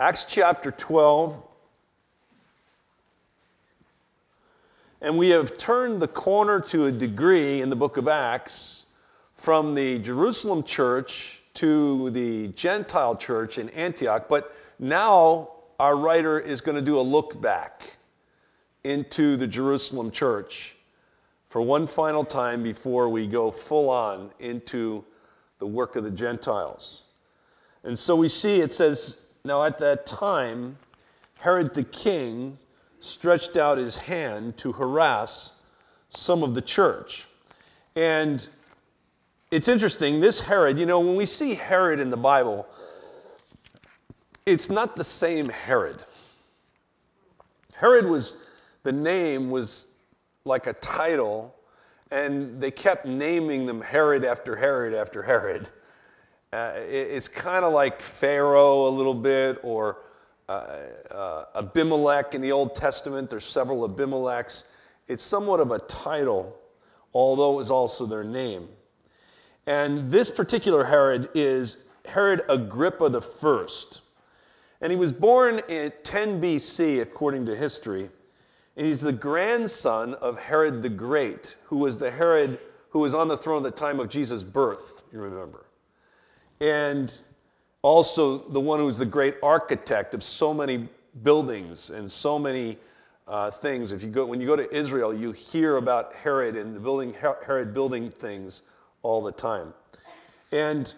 Acts chapter 12. And we have turned the corner to a degree in the book of Acts from the Jerusalem church to the Gentile church in Antioch. But now our writer is going to do a look back into the Jerusalem church for one final time before we go full on into the work of the Gentiles. And so we see it says, now at that time, Herod the king stretched out his hand to harass some of the church. And it's interesting, this Herod, when we see Herod in the Bible, it's not the same Herod. Herod the name was like a title, and they kept naming them Herod after Herod after Herod. It's kind of like Pharaoh a little bit, or Abimelech in the Old Testament. There's several Abimelechs. It's somewhat of a title, although it was also their name. And this particular Herod is Herod Agrippa the First. And he was born in 10 BC, according to history. And he's the grandson of Herod the Great, who was the Herod who was on the throne at the time of Jesus' birth, you remember. And also the one who was the great architect of so many buildings and so many things. When you go to Israel, you hear about Herod and Herod building things all the time. And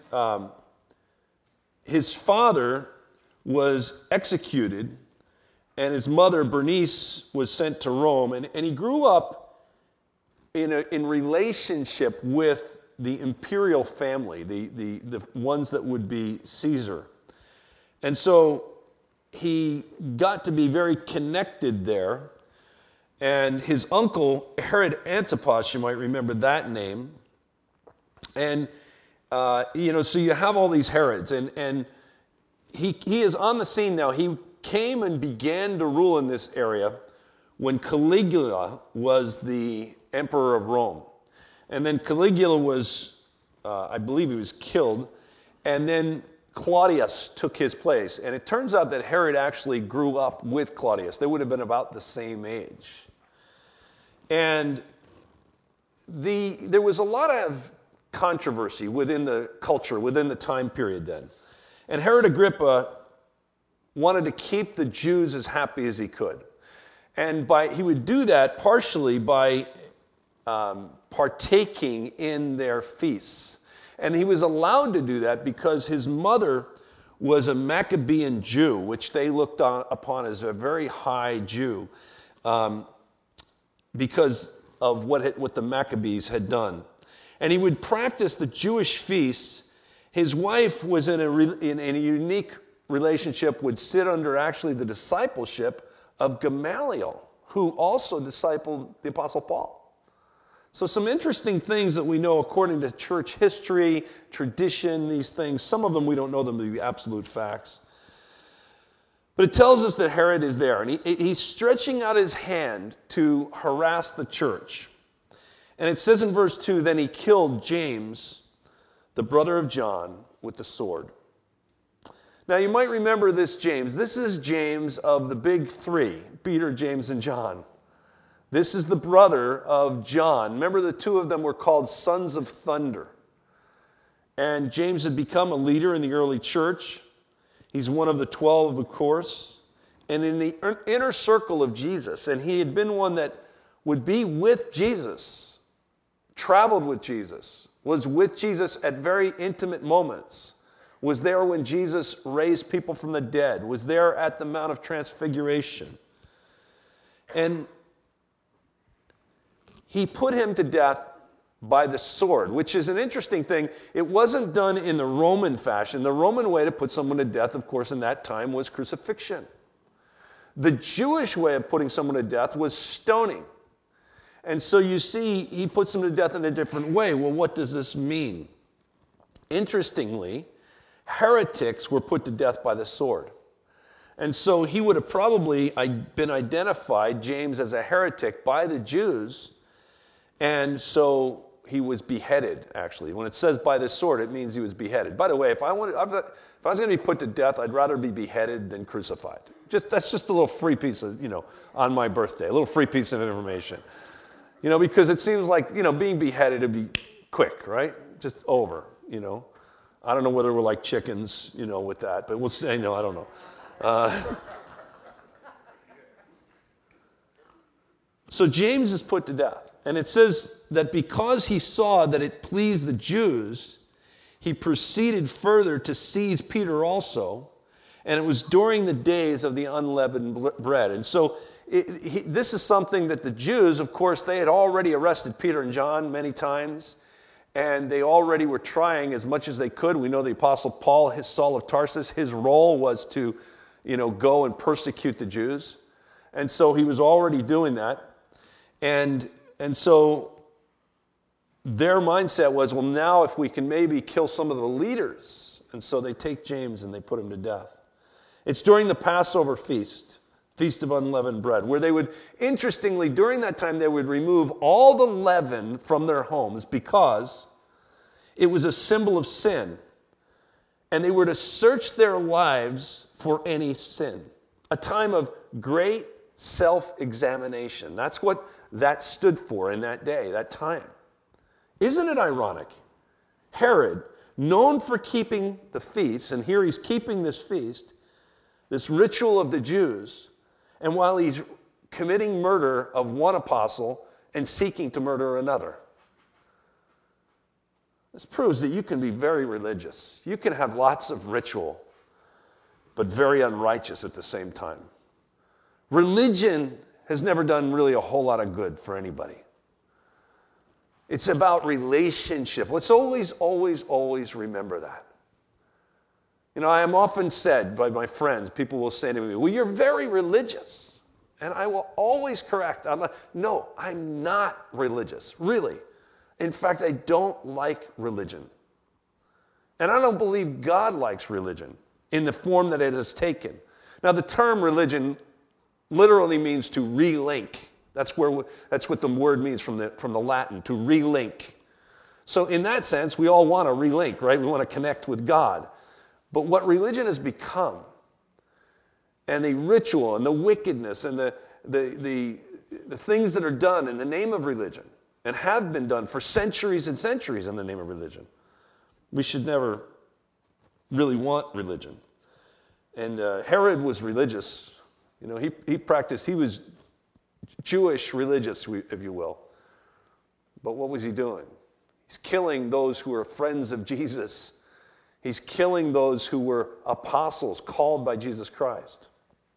his father was executed, and his mother, Bernice, was sent to Rome. And he grew up in relationship with the imperial family, the ones that would be Caesar. And so he got to be very connected there. And his uncle, Herod Antipas, you might remember that name. And, so you have all these Herods. And he is on the scene now. He came and began to rule in this area when Caligula was the emperor of Rome. And then Caligula was, I believe he was killed, and then Claudius took his place. And it turns out that Herod actually grew up with Claudius. They would have been about the same age. And there was a lot of controversy within the culture, within the time period then. And Herod Agrippa wanted to keep the Jews as happy as he could. And he would do that partially by partaking in their feasts. And he was allowed to do that because his mother was a Maccabean Jew, which they looked upon as a very high Jew because of what the Maccabees had done. And he would practice the Jewish feasts. His wife was in a unique relationship, would sit under actually the discipleship of Gamaliel, who also discipled the Apostle Paul. So some interesting things that we know according to church history, tradition, these things. Some of them we don't know them to be absolute facts. But it tells us that Herod is there, and he's stretching out his hand to harass the church. And it says in verse 2, then he killed James, the brother of John, with the sword. Now you might remember this James. This is James of the big three, Peter, James, and John. This is the brother of John. Remember, the two of them were called sons of thunder. And James had become a leader in the early church. He's one of the 12, of course. And in the inner circle of Jesus, and he had been one that would be with Jesus, traveled with Jesus, was with Jesus at very intimate moments, was there when Jesus raised people from the dead, was there at the Mount of Transfiguration. And he put him to death by the sword, which is an interesting thing. It wasn't done in the Roman fashion. The Roman way to put someone to death, of course, in that time was crucifixion. The Jewish way of putting someone to death was stoning. And so you see, he puts them to death in a different way. Well, what does this mean? Interestingly, heretics were put to death by the sword. And so he would have probably been identified, James, as a heretic by the Jews. And so he was beheaded, actually. When it says by the sword, it means he was beheaded. By the way, if I was going to be put to death, I'd rather be beheaded than crucified. That's just a little free piece of, on my birthday, a little free piece of information. Because it seems like, being beheaded would be quick, right? Just over, I don't know whether we're like chickens, with that, but we'll say, I don't know. So James is put to death. And it says that because he saw that it pleased the Jews, he proceeded further to seize Peter also. And it was during the days of the unleavened bread. And so this is something that the Jews, of course, they had already arrested Peter and John many times. And they already were trying as much as they could. We know the Apostle Paul, Saul of Tarsus, his role was to, go and persecute the Jews. And so he was already doing that. And so their mindset was, well, now if we can maybe kill some of the leaders. And so they take James and they put him to death. It's during the Passover feast, Feast of Unleavened Bread, where they would, interestingly, during that time, they would remove all the leaven from their homes because it was a symbol of sin. And they were to search their lives for any sin. A time of great self-examination. That's what that stood for in that day, that time. Isn't it ironic? Herod, known for keeping the feasts, and here he's keeping this feast, this ritual of the Jews, and while he's committing murder of one apostle and seeking to murder another. This proves that you can be very religious. You can have lots of ritual, but very unrighteous at the same time. Religion has never done really a whole lot of good for anybody. It's about relationship. Let's always remember that. I am often said by my friends, people will say to me, well, you're very religious. And I will always correct. No, I'm not religious, really. In fact, I don't like religion. And I don't believe God likes religion in the form that it has taken. Now, the term religion literally means to relink. That's what the word means from the Latin, to relink. So in that sense, we all want to relink, right? We want to connect with God. But what religion has become, and the ritual and the wickedness and the things that are done in the name of religion, and have been done for centuries and centuries in the name of religion, we should never really want religion. And Herod was religious. He was Jewish religious, if you will. But what was he doing? He's killing those who were friends of Jesus. He's killing those who were apostles called by Jesus Christ.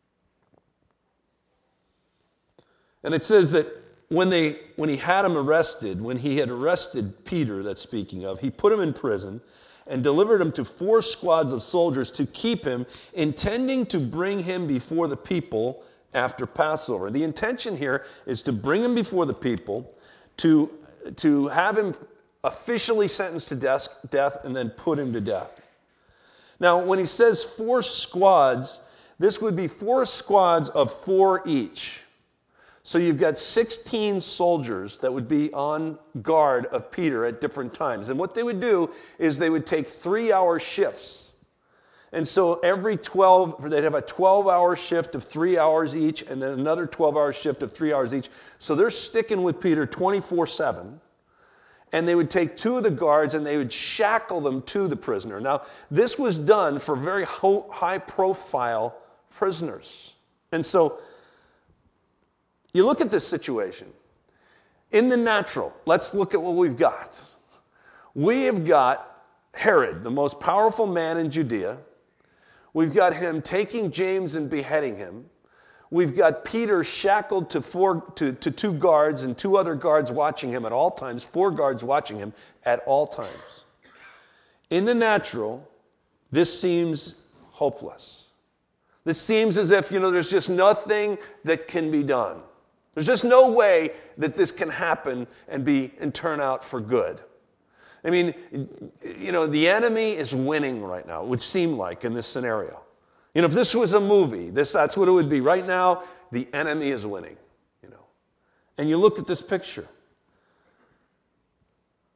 And it says that when he had him arrested, when he had arrested Peter, that's speaking of, he put him in prison and delivered him to 4 squads of soldiers to keep him, intending to bring him before the people after Passover. The intention here is to bring him before the people, to have him officially sentenced to death and then put him to death. Now, when he says 4 squads, this would be 4 squads of 4 each. So you've got 16 soldiers that would be on guard of Peter at different times. And what they would do is they would take 3-hour shifts. And so they'd have a 12-hour shift of 3 hours each, and then another 12-hour shift of 3 hours each. So they're sticking with Peter 24/7. And they would take 2 of the guards and they would shackle them to the prisoner. Now, this was done for very high-profile prisoners. And so you look at this situation. In the natural, let's look at what we've got. We have got Herod, the most powerful man in Judea. We've got him taking James and beheading him. We've got Peter shackled to 2 guards and 2 other guards watching him at all times, 4 guards watching him at all times. In the natural, this seems hopeless. This seems as if, there's just nothing that can be done. There's just no way that this can happen and turn out for good. I mean, the enemy is winning right now, it would seem like in this scenario. If this was a movie, that's what it would be. Right now, the enemy is winning, And you look at this picture.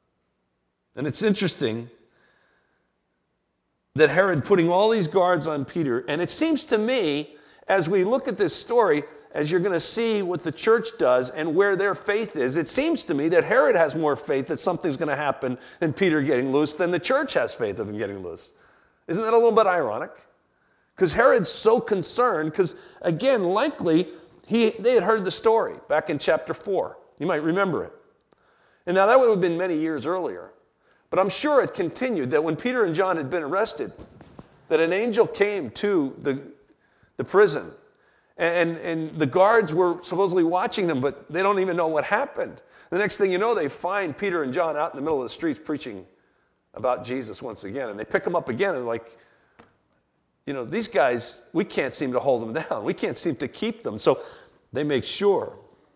And it's interesting that Herod putting all these guards on Peter, and it seems to me, as we look at this story, as you're going to see what the church does and where their faith is, it seems to me that Herod has more faith that something's going to happen in Peter getting loose than the church has faith of him getting loose. Isn't that a little bit ironic? Because Herod's so concerned, because again, likely, they had heard the story back in chapter 4. You might remember it. And now that would have been many years earlier. But I'm sure it continued that when Peter and John had been arrested, that an angel came to the prison. And the guards were supposedly watching them, but they don't even know what happened. The next thing you know, they find Peter and John out in the middle of the streets preaching about Jesus once again. And they pick them up again and like, you know, these guys, we can't seem to hold them down. We can't seem to keep them. So they make sure.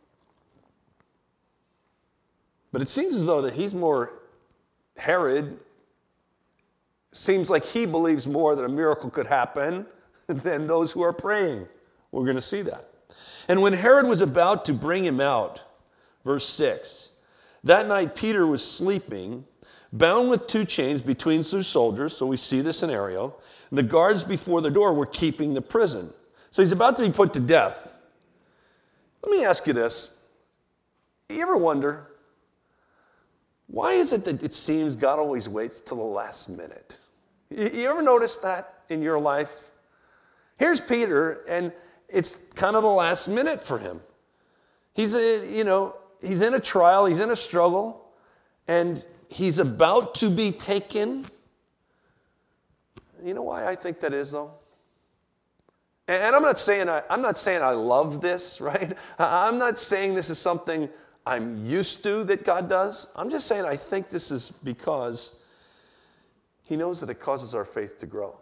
But it seems as though that Herod seems like he believes more that a miracle could happen than those who are praying. We're going to see that. And when Herod was about to bring him out, verse 6, that night Peter was sleeping, bound with 2 chains between 2 soldiers, so we see the scenario. And the guards before the door were keeping the prison. So he's about to be put to death. Let me ask you this. You ever wonder, why is it that it seems God always waits till the last minute? You ever notice that in your life? Here's Peter, and it's kind of the last minute for him. He's in a trial, he's in a struggle, and he's about to be taken. You know why I think that is, though? And I'm not saying I love this, right? I'm not saying this is something I'm used to that God does. I'm just saying I think this is because he knows that it causes our faith to grow.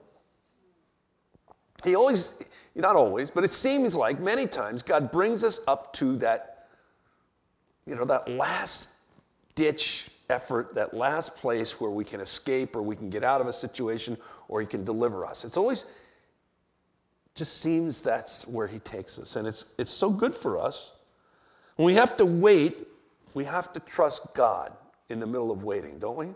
He always, not always, but it seems like many times God brings us up to that, that last ditch effort, that last place where we can escape or we can get out of a situation or he can deliver us. It's always just seems that's where he takes us. And it's so good for us. When we have to wait, we have to trust God in the middle of waiting, don't we?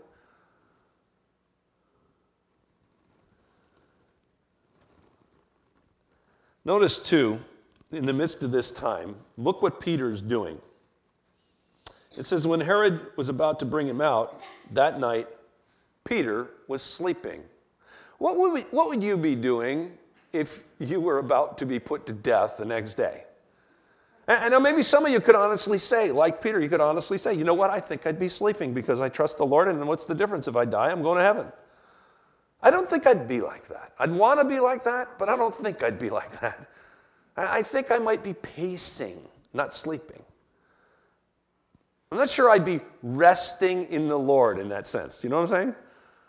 Notice, too, in the midst of this time, look what Peter's doing. It says, when Herod was about to bring him out, that night, Peter was sleeping. What would you be doing if you were about to be put to death the next day? And now maybe some of you could honestly say, like Peter, you could honestly say, you know what, I think I'd be sleeping because I trust the Lord, and what's the difference? If I die, I'm going to heaven. I don't think I'd be like that. I'd want to be like that, but I don't think I'd be like that. I think I might be pacing, not sleeping. I'm not sure I'd be resting in the Lord in that sense. You know what I'm saying?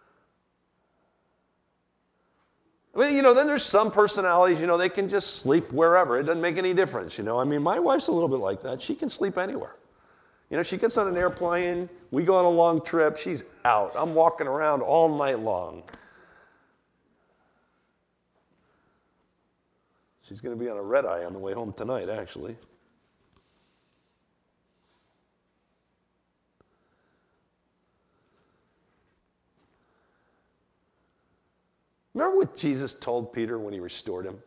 I mean, then there's some personalities, they can just sleep wherever. It doesn't make any difference, I mean, my wife's a little bit like that. She can sleep anywhere. She gets on an airplane, we go on a long trip, she's out. I'm walking around all night long. She's going to be on a red eye on the way home tonight, actually. Remember what Jesus told Peter when he restored him?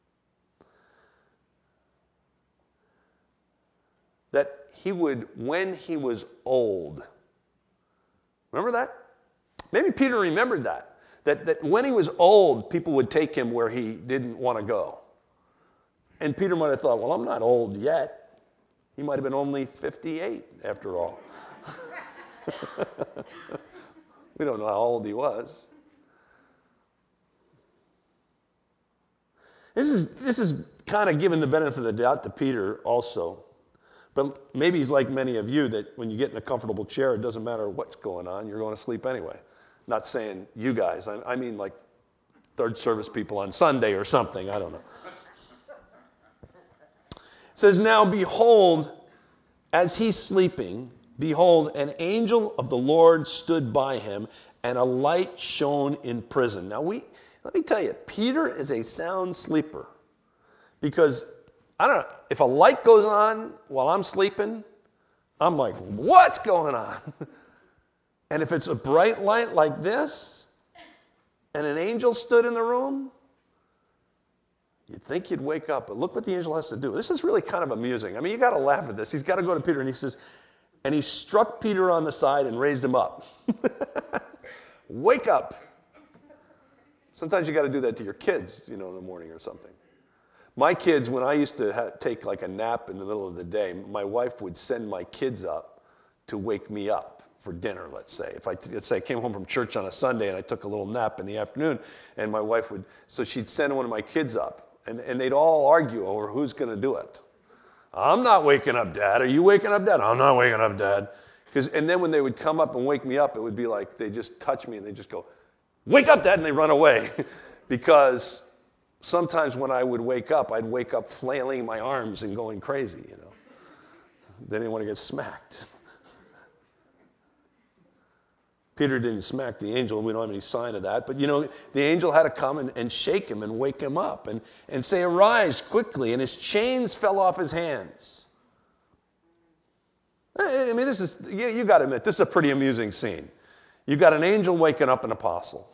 That he would, when he was old. Remember that? Maybe Peter remembered that. That when he was old, people would take him where he didn't want to go. And Peter might have thought, well, I'm not old yet. He might have been only 58 after all. We don't know how old he was. This is kind of giving the benefit of the doubt to Peter also. But maybe he's like many of you that when you get in a comfortable chair, it doesn't matter what's going on, you're going to sleep anyway. Not saying you guys, I mean like third service people on Sunday or something, I don't know. It says, now behold, as he's sleeping, behold, an angel of the Lord stood by him, and a light shone in prison. Now let me tell you, Peter is a sound sleeper. Because, I don't know, if a light goes on while I'm sleeping, I'm like, what's going on? And if it's a bright light like this, and an angel stood in the room, you'd think you'd wake up. But look what the angel has to do. This is really kind of amusing. I mean, you got to laugh at this. He's got to go to Peter, and he says, and he struck Peter on the side and raised him up. Wake up. Sometimes you got to do that to your kids, in the morning or something. My kids, when I used to take like a nap in the middle of the day, my wife would send my kids up to wake me up for dinner, let's say. Let's say I came home from church on a Sunday and I took a little nap in the afternoon, and my wife so she'd send one of my kids up, and they'd all argue over who's going to do it. I'm not waking up, Dad. Are you waking up, Dad? I'm not waking up, Dad. And then when they would come up and wake me up, it would be like they just touch me and they just go, wake up, Dad, and they run away. Because sometimes when I would wake up, I'd wake up flailing my arms and going crazy, They didn't want to get smacked. Peter didn't smack the angel. We don't have any sign of that. But, the angel had to come and shake him and wake him up and say, arise quickly. And his chains fell off his hands. I mean, this is, you got to admit, this is a pretty amusing scene. You got an angel waking up an apostle.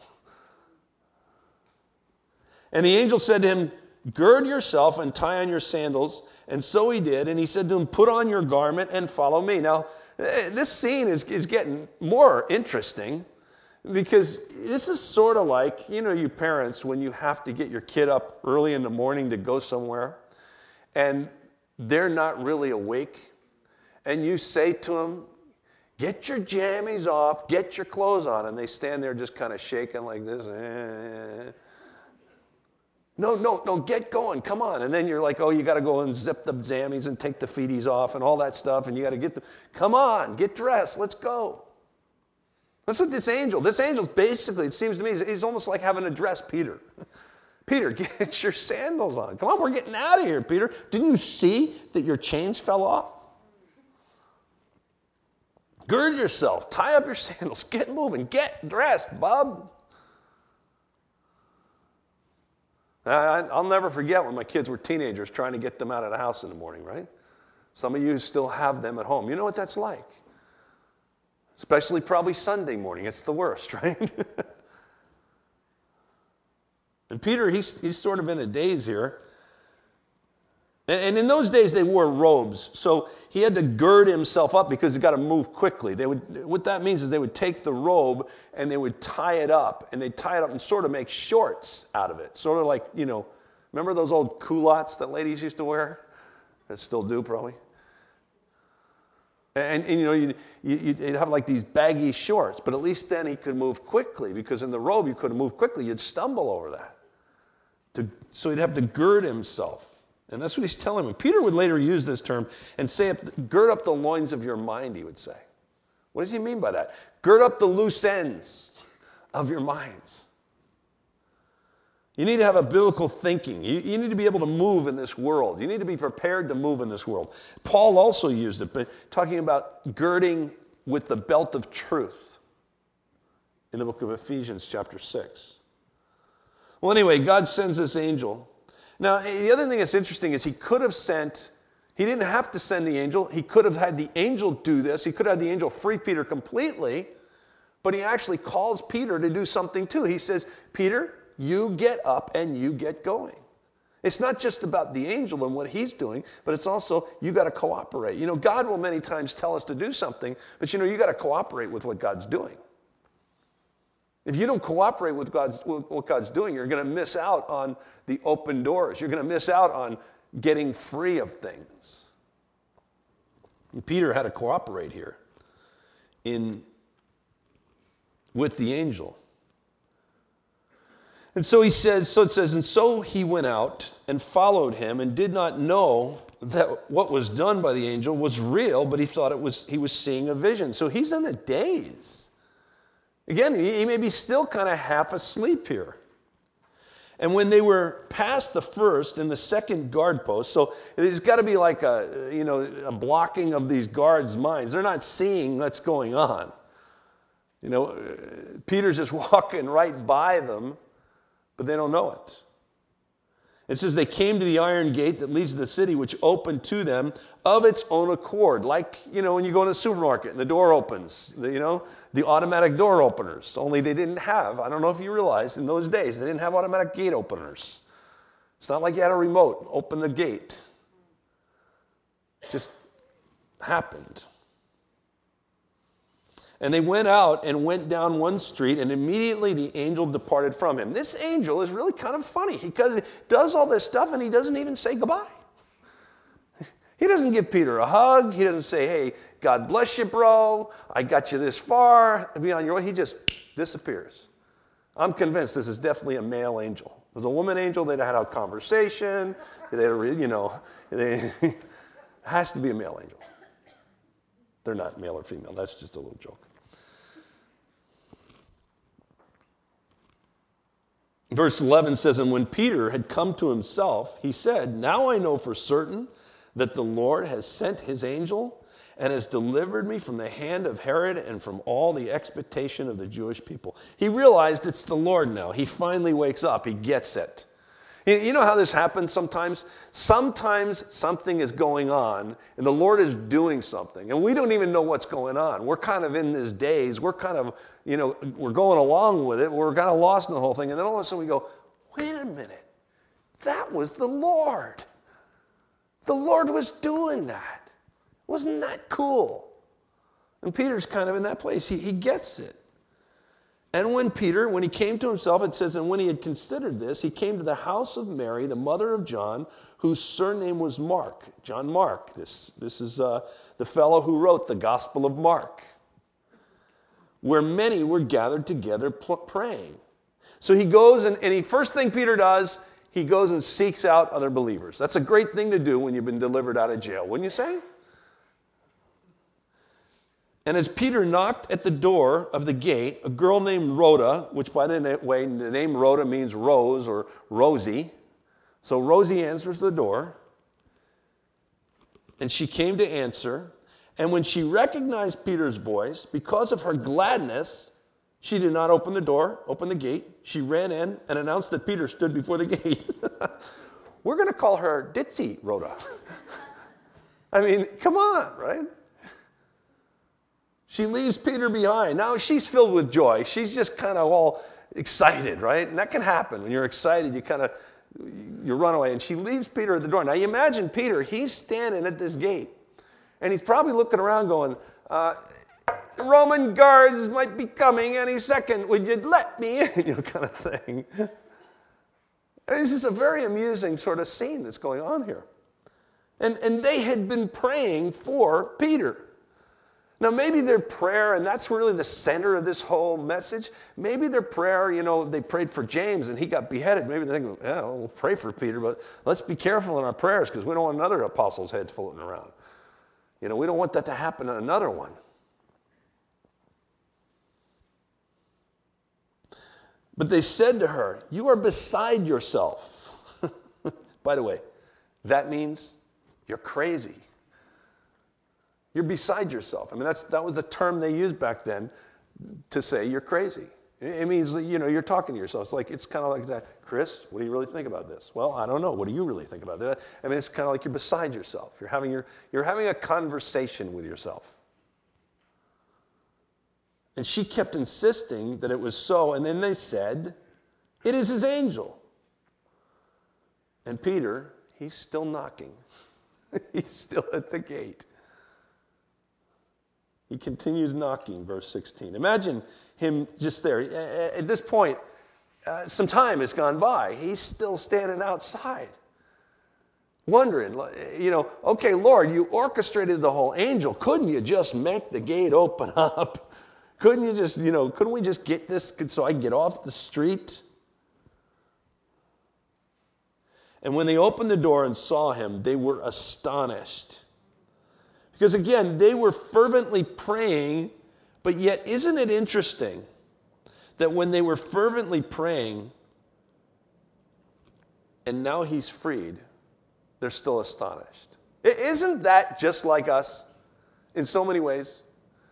And the angel said to him, gird yourself and tie on your sandals. And so he did. And he said to him, put on your garment and follow me. Now, this scene is getting more interesting because this is sort of like, you parents, when you have to get your kid up early in the morning to go somewhere and they're not really awake. And you say to them, get your jammies off, get your clothes on. And they stand there just kind of shaking like this. No, get going, come on. And then you're like, oh, you got to go and zip the jammies and take the feeties off and all that stuff. And you got to come on, get dressed, let's go. That's what this angel's basically, it seems to me, he's almost like having to dress Peter. Peter, get your sandals on. Come on, we're getting out of here, Peter. Didn't you see that your chains fell off? Gird yourself, tie up your sandals, get moving, get dressed, bub. I'll never forget when my kids were teenagers trying to get them out of the house in the morning, right? Some of you still have them at home. You know what that's like. Especially probably Sunday morning. It's the worst, right? And Peter, he's sort of in a daze here. And in those days, they wore robes. So he had to gird himself up because he's got to move quickly. What that means is they would take the robe and they would tie it up. And they'd tie it up and sort of make shorts out of it. Sort of like, remember those old culottes that ladies used to wear? That still do, probably. And you'd have like these baggy shorts. But at least then he could move quickly. Because in the robe, you couldn't move quickly. You'd stumble over that. So he'd have to gird himself. And that's what he's telling him. Peter would later use this term and say, gird up the loins of your mind, he would say. What does he mean by that? Gird up the loose ends of your minds. You need to have a biblical thinking. You need to be able to move in this world. You need to be prepared to move in this world. Paul also used it, but talking about girding with the belt of truth in the book of Ephesians chapter 6. Well, anyway, God sends this angel. Now, the other thing that's interesting is he didn't have to send the angel. He could have had the angel do this. He could have had the angel free Peter completely, but he actually calls Peter to do something too. He says, Peter, you get up and you get going. It's not just about the angel and what he's doing, but it's also you got to cooperate. God will many times tell us to do something, but you got to cooperate with what God's doing. If you don't cooperate with what God's doing, you're going to miss out on the open doors. You're going to miss out on getting free of things. And Peter had to cooperate here with the angel. And so it says, and so he went out and followed him and did not know that what was done by the angel was real, but he thought he was seeing a vision. So he's in a daze. Again, he may be still kind of half asleep here. And when they were past the first and the second guard post, so there's got to be like a blocking of these guards' minds. They're not seeing what's going on. Peter's just walking right by them, but they don't know it. It says they came to the iron gate that leads to the city, which opened to them of its own accord. Like, when you go in the supermarket and the door opens, the automatic door openers. Only they didn't have, I don't know if you realize, in those days, they didn't have automatic gate openers. It's not like you had a remote, open the gate. It just happened. And they went out and went down one street, and immediately the angel departed from him. This angel is really kind of funny. He does all this stuff, and he doesn't even say goodbye. He doesn't give Peter a hug. He doesn't say, hey, God bless you, bro. I got you this far. Be on your way. He just disappears. I'm convinced this is definitely a male angel. If it was a woman angel, they'd have had a conversation. It has to be a male angel. They're not male or female. That's just a little joke. Verse 11 says, and when Peter had come to himself, he said, now I know for certain that the Lord has sent his angel and has delivered me from the hand of Herod and from all the expectation of the Jewish people. He realized it's the Lord now. He finally wakes up. He gets it. You know how this happens sometimes? Sometimes something is going on and the Lord is doing something and we don't even know what's going on. We're kind of in this daze. We're kind of, we're going along with it. We're kind of lost in the whole thing. And then all of a sudden we go, wait a minute. That was the Lord. The Lord was doing that. Wasn't that cool? And Peter's kind of in that place. He gets it. And when he came to himself, it says, and when he had considered this, he came to the house of Mary, the mother of John, whose surname was Mark. John Mark. This is the fellow who wrote the Gospel of Mark, where many were gathered together praying. So he goes and first thing Peter does, he goes and seeks out other believers. That's a great thing to do when you've been delivered out of jail, wouldn't you say? And as Peter knocked at the door of the gate, a girl named Rhoda, which by the way, the name Rhoda means rose or Rosie. So Rosie answers the door, and she came to answer. And when she recognized Peter's voice, because of her gladness, she did not open the gate. She ran in and announced that Peter stood before the gate. We're going to call her Ditzy Rhoda. I mean, come on, right? She leaves Peter behind. Now she's filled with joy. She's just kind of all excited, right? And that can happen. When you're excited, you run away. And she leaves Peter at the door. Now you imagine Peter, he's standing at this gate. And he's probably looking around going, Roman guards might be coming any second. Would you let me in? Kind of thing. And this is a very amusing sort of scene that's going on here. And they had been praying for Peter. Now, maybe their prayer, and that's really the center of this whole message, maybe their prayer, they prayed for James and he got beheaded. Maybe they think, yeah, we'll pray for Peter, but let's be careful in our prayers because we don't want another apostle's head floating around. We don't want that to happen to another one. But they said to her, you are beside yourself. By the way, that means you're crazy. You're beside yourself. I mean, that was the term they used back then to say you're crazy. It means, you're talking to yourself. It's kind of like that. Chris, what do you really think about this? Well, I don't know. What do you really think about that? I mean, it's kind of like you're beside yourself. You're having a conversation with yourself. And she kept insisting that it was so. And then they said, it is his angel. And Peter, he's still knocking. He's still at the gate. He continues knocking, verse 16. Imagine him just there. At this point, some time has gone by. He's still standing outside, wondering, okay, Lord, you orchestrated the whole angel. Couldn't you just make the gate open up? Couldn't you just, couldn't we just get this so I can get off the street? And when they opened the door and saw him, they were astonished. Because again, they were fervently praying, but yet isn't it interesting that when they were fervently praying and now he's freed, they're still astonished? Isn't that just like us in so many ways?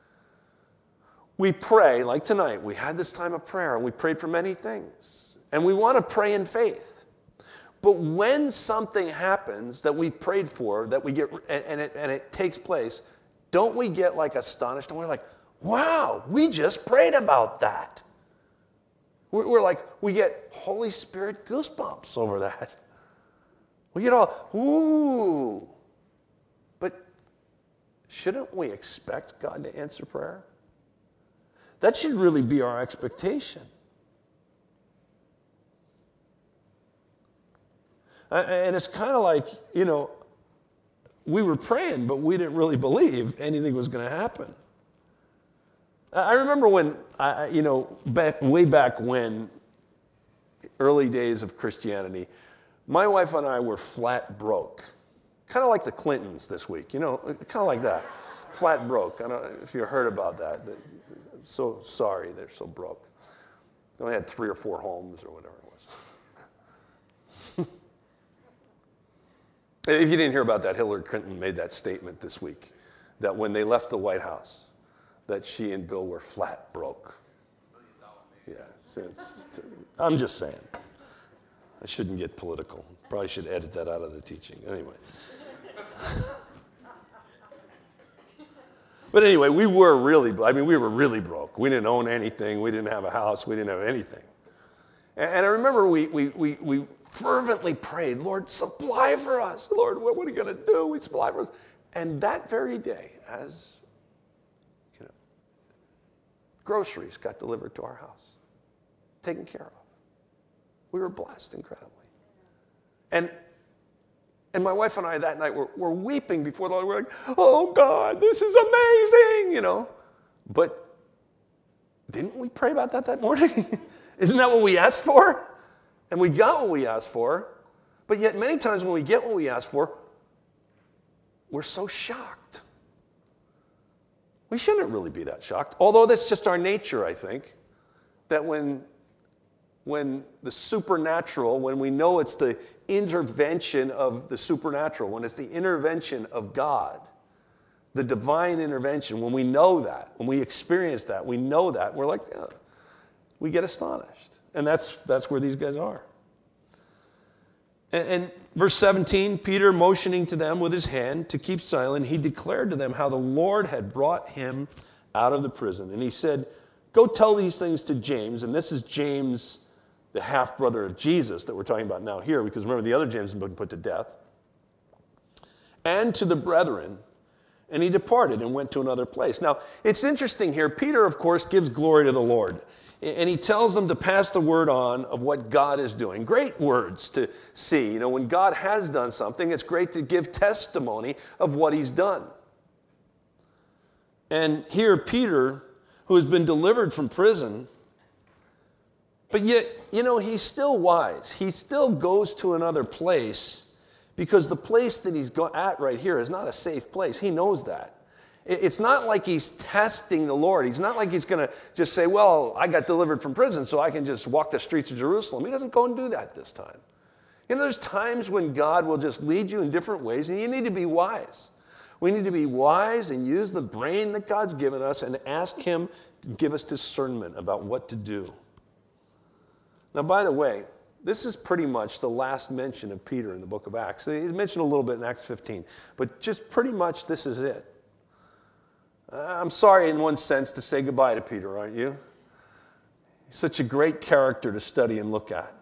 We pray, like tonight, we had this time of prayer and we prayed for many things. And we want to pray in faith. But when something happens that we prayed for, that we get, and it takes place, don't we get like astonished? And we're like, wow, we just prayed about that. We're like, we get Holy Spirit goosebumps over that. We get all, ooh. But shouldn't we expect God to answer prayer? That should really be our expectation. And it's kind of like, we were praying, but we didn't really believe anything was going to happen. I remember when, way back when, early days of Christianity, my wife and I were flat broke. Kind of like the Clintons this week, kind of like that. Flat broke. I don't know if you heard about that. So sorry they're so broke. They only had 3 or 4 homes or whatever it was. If you didn't hear about that, Hillary Clinton made that statement this week, that when they left the White House, that she and Bill were flat broke. Yeah, I'm just saying. I shouldn't get political. Probably should edit that out of the teaching. Anyway. But anyway, we were really broke. We didn't own anything. We didn't have a house. We didn't have anything. And I remember we fervently prayed, Lord, supply for us. Lord, what are you going to do? We supply for us. And that very day, as groceries got delivered to our house, taken care of. We were blessed incredibly. And my wife and I that night were weeping before the Lord. We're like, oh God, this is amazing, But didn't we pray about that morning? Isn't that what we asked for? And we got what we asked for. But yet many times when we get what we asked for, we're so shocked. We shouldn't really be that shocked. Although that's just our nature, I think, that when the supernatural, when we know it's the intervention of the supernatural, when it's the intervention of God, the divine intervention, when we know that, when we experience that, we know that, we're like, yeah, we get astonished. And that's where these guys are. And verse 17, Peter motioning to them with his hand to keep silent, he declared to them how the Lord had brought him out of the prison. And he said, go tell these things to James. And this is James, the half-brother of Jesus that we're talking about now here, because remember the other James had been put to death. And to the brethren. And he departed and went to another place. Now, it's interesting here. Peter, of course, gives glory to the Lord. And he tells them to pass the word on of what God is doing. Great words to see. When God has done something, it's great to give testimony of what he's done. And here Peter, who has been delivered from prison, but yet, he's still wise. He still goes to another place because the place that he's at right here is not a safe place. He knows that. It's not like he's testing the Lord. He's not like he's going to just say, well, I got delivered from prison, so I can just walk the streets of Jerusalem. He doesn't go and do that this time. There's times when God will just lead you in different ways, and you need to be wise. We need to be wise and use the brain that God's given us and ask him to give us discernment about what to do. Now, by the way, this is pretty much the last mention of Peter in the book of Acts. He's mentioned a little bit in Acts 15, but just pretty much this is it. I'm sorry in one sense to say goodbye to Peter, aren't you? He's such a great character to study and look at.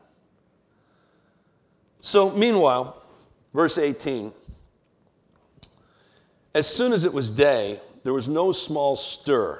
So, meanwhile, verse 18. As soon as it was day, there was no small stir.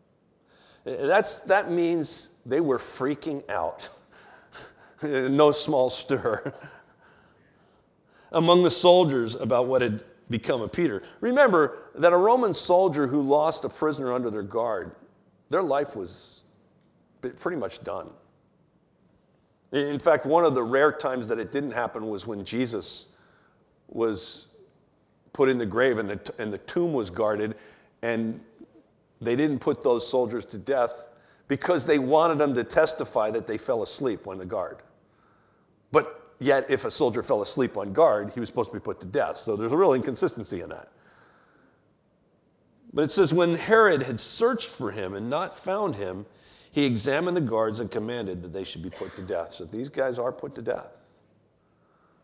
That means they were freaking out. No small stir. Among the soldiers about what had become of Peter. Remember that a Roman soldier who lost a prisoner under their guard, their life was pretty much done. In fact, one of the rare times that it didn't happen was when Jesus was put in the grave and the tomb was guarded, and they didn't put those soldiers to death because they wanted them to testify that they fell asleep on the guard. But yet, if a soldier fell asleep on guard, he was supposed to be put to death. So there's a real inconsistency in that. But it says, when Herod had searched for him and not found him, he examined the guards and commanded that they should be put to death. So these guys are put to death.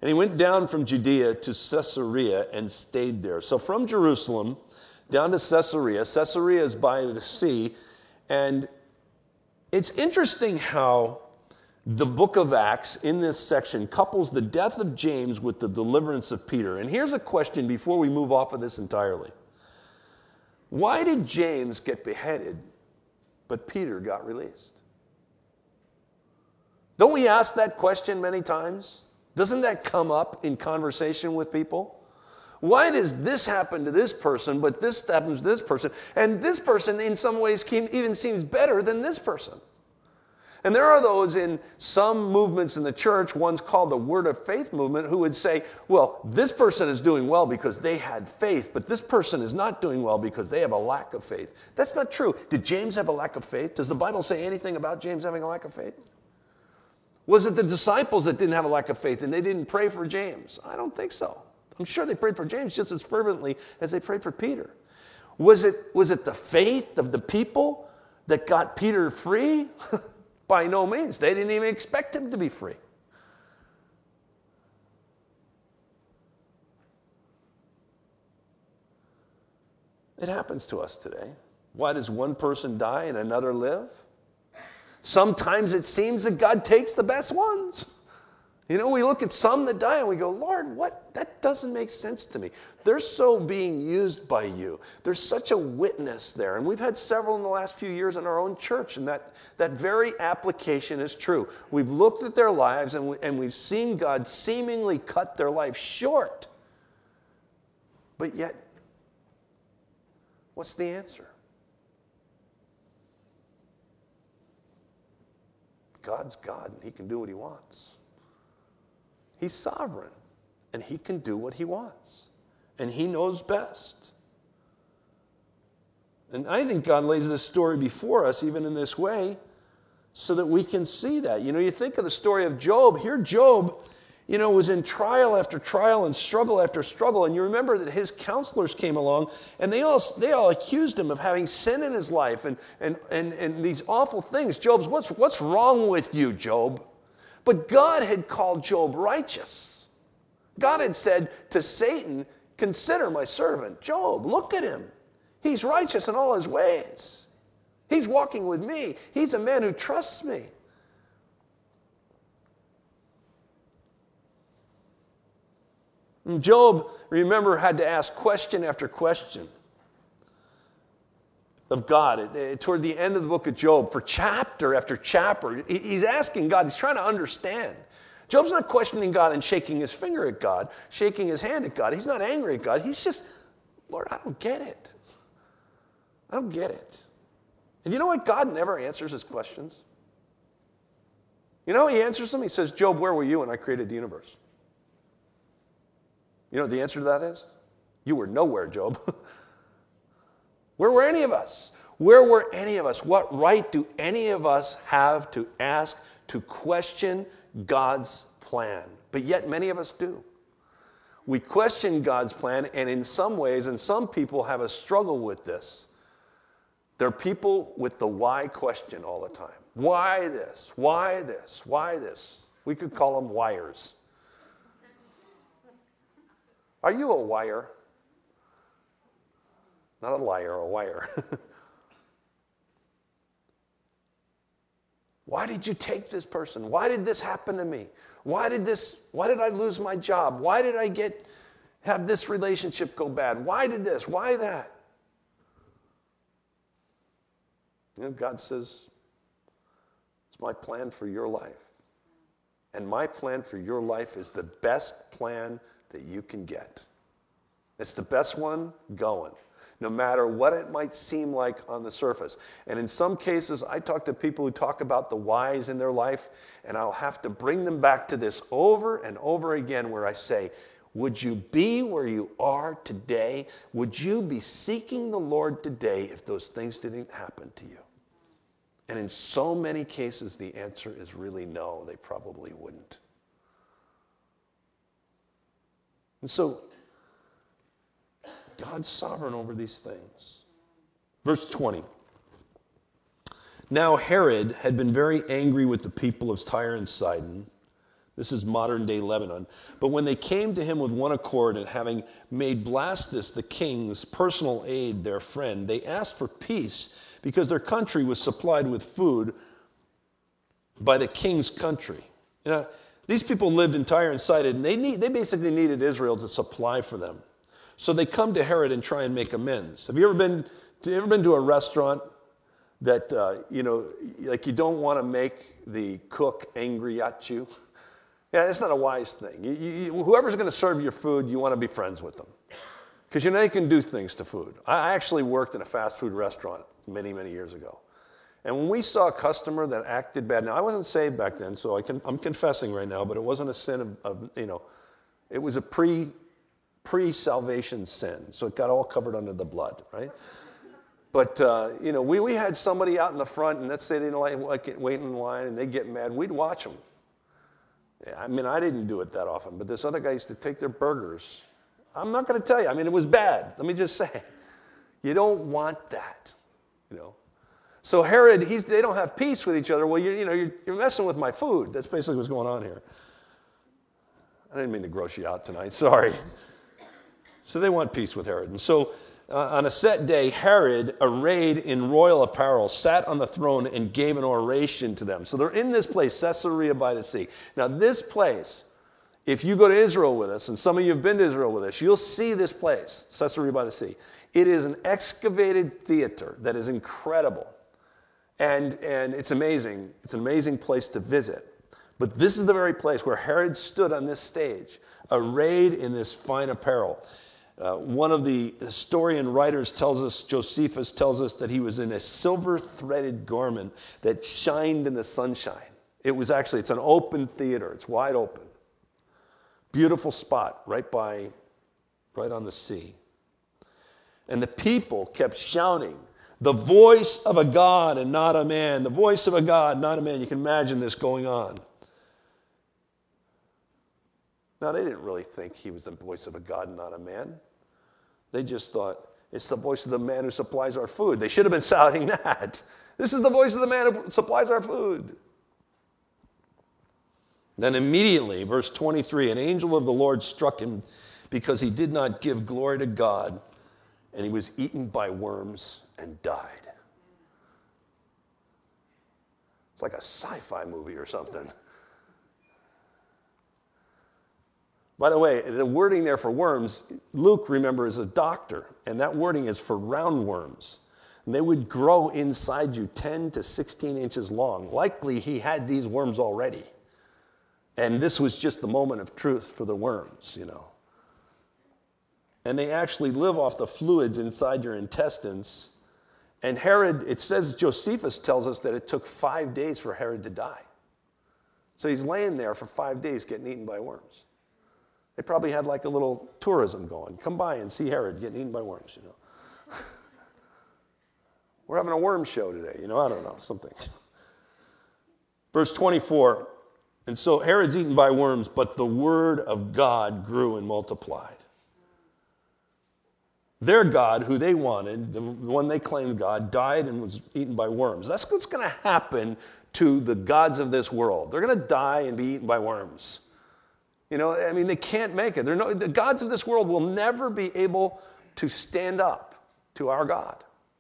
And he went down from Judea to Caesarea and stayed there. So from Jerusalem down to Caesarea. Caesarea is by the sea. And it's interesting how the book of Acts in this section couples the death of James with the deliverance of Peter. And here's a question before we move off of this entirely. Why did James get beheaded, but Peter got released? Don't we ask that question many times? Doesn't that come up in conversation with people? Why does this happen to this person, but this happens to this person? And this person in some ways even seems better than this person. And there are those in some movements in the church, one's called the Word of Faith movement, who would say, well, this person is doing well because they had faith, but this person is not doing well because they have a lack of faith. That's not true. Did James have a lack of faith? Does the Bible say anything about James having a lack of faith? Was it the disciples that didn't have a lack of faith and they didn't pray for James? I don't think so. I'm sure they prayed for James just as fervently as they prayed for Peter. Was it the faith of the people that got Peter free? By no means. They didn't even expect him to be free. It happens to us today. Why does one person die and another live? Sometimes it seems that God takes the best ones. You know, we look at some that die and we go, Lord, what? That doesn't make sense to me. They're so being used by you. There's such a witness there. And we've had several in the last few years in our own church, and that very application is true. We've looked at their lives and we've seen God seemingly cut their life short. But yet, what's the answer? God's God, and he can do what he wants. He's sovereign, and he can do what he wants, and he knows best. And I think God lays this story before us, even in this way, so that we can see that. You know, you think of the story of Job. Here Job, you know, was in trial after trial and struggle after struggle, and you remember that his counselors came along, and they all accused him of having sin in his life and these awful things. Job's, what's wrong with you, Job? But God had called Job righteous. God had said to Satan, consider my servant Job. Look at him. He's righteous in all his ways. He's walking with me. He's a man who trusts me. And Job, remember, had to ask question after question of God. Toward the end of the book of Job, for chapter after chapter, he's asking God, he's trying to understand. Job's not questioning God and shaking his finger at God, shaking his hand at God. He's not angry at God. He's just, Lord, I don't get it. I don't get it. And you know what? God never answers his questions. You know, he answers them. He says, Job, where were you when I created the universe? You know what the answer to that is? You were nowhere, Job. Where were any of us? Where were any of us? What right do any of us have to ask, to question God's plan? But yet many of us do. We question God's plan, and in some ways, and some people have a struggle with this. They're people with the why question all the time. Why this? Why this? Why this? We could call them wires. Are you a wire? Not a liar, a wire. Why did you take this person? Why did this happen to me? Why did I lose my job? Why did I have this relationship go bad? Why did this? Why that? You know, God says, it's my plan for your life. And my plan for your life is the best plan that you can get. It's the best one going, no matter what it might seem like on the surface. And in some cases, I talk to people who talk about the whys in their life, and I'll have to bring them back to this over and over again, where I say, would you be where you are today? Would you be seeking the Lord today if those things didn't happen to you? And in so many cases, the answer is really no, they probably wouldn't. And so, God's sovereign over these things. Verse 20. Now Herod had been very angry with the people of Tyre and Sidon This is modern-day Lebanon. But when they came to him with one accord, and having made Blastus the king's personal aide their friend, they asked for peace because their country was supplied with food by the king's country. You know, these people lived in Tyre and Sidon, and they basically needed Israel to supply for them. So they come to Herod and try and make amends. Have you ever been to a restaurant that, like you don't want to make the cook angry at you? Yeah, it's not a wise thing. Whoever's going to serve your food, you want to be friends with them. Because you know they can do things to food. I actually worked in a fast food restaurant many, many years ago. And when we saw a customer that acted bad, now I wasn't saved back then, so I'm confessing right now, but it wasn't a sin it was a pre-salvation sin. So it got all covered under the blood, right? But, we had somebody out in the front, and let's say they didn't like waiting in line, and they get mad. We'd watch them. I mean, I didn't do it that often, but this other guy used to take their burgers. I'm not going to tell you. I mean, it was bad. Let me just say. You don't want that, So Herod, they don't have peace with each other. Well, you're messing with my food. That's basically what's going on here. I didn't mean to gross you out tonight. Sorry. So they want peace with Herod. And so on a set day, Herod, arrayed in royal apparel, sat on the throne and gave an oration to them. So they're in this place, Caesarea by the sea. Now this place, if you go to Israel with us, and some of you have been to Israel with us, you'll see this place, Caesarea by the sea. It is an excavated theater that is incredible. And it's amazing. It's an amazing place to visit. But this is the very place where Herod stood on this stage, arrayed in this fine apparel. One of the historian writers tells us, Josephus tells us, that he was in a silver-threaded garment that shined in the sunshine. It's an open theater. It's wide open. Beautiful spot right on the sea. And the people kept shouting, "The voice of a God and not a man. The voice of a God, not a man." You can imagine this going on. Now, they didn't really think he was the voice of a God and not a man. They just thought, it's the voice of the man who supplies our food. They should have been shouting that. This is the voice of the man who supplies our food. Then immediately, verse 23, an angel of the Lord struck him because he did not give glory to God, and he was eaten by worms and died. It's like a sci-fi movie or something. By the way, the wording there for worms, Luke, remember, is a doctor, and that wording is for roundworms. And they would grow inside you 10 to 16 inches long. Likely he had these worms already. And this was just the moment of truth for the worms, And they actually live off the fluids inside your intestines. And Herod, it says, Josephus tells us that it took 5 days for Herod to die. So he's laying there for 5 days getting eaten by worms. They probably had like a little tourism going. Come by and see Herod getting eaten by worms, We're having a worm show today, I don't know, something. Verse 24, and so Herod's eaten by worms, but the word of God grew and multiplied. Their God, who they wanted, the one they claimed God, died and was eaten by worms. That's what's going to happen to the gods of this world. They're going to die and be eaten by worms. They can't make it. The gods of this world will never be able to stand up to our God.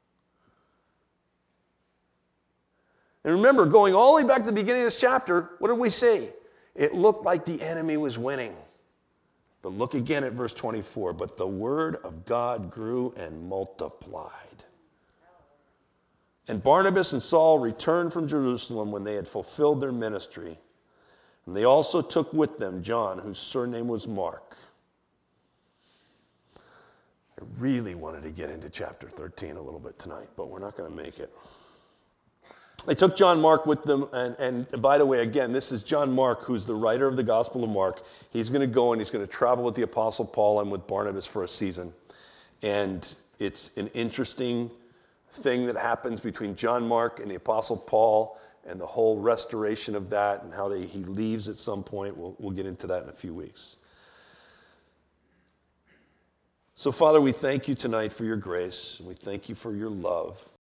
And remember, going all the way back to the beginning of this chapter, what did we see? It looked like the enemy was winning. But look again at verse 24. But the word of God grew and multiplied. And Barnabas and Saul returned from Jerusalem when they had fulfilled their ministry. And they also took with them John, whose surname was Mark. I really wanted to get into chapter 13 a little bit tonight, but we're not going to make it. They took John Mark with them, and by the way, again, this is John Mark, who's the writer of the Gospel of Mark. He's going to go and he's going to travel with the Apostle Paul and with Barnabas for a season. And it's an interesting thing that happens between John Mark and the Apostle Paul, and the whole restoration of that, and how he leaves at some point. We'll get into that in a few weeks. So, Father, we thank you tonight for your grace. We thank you for your love.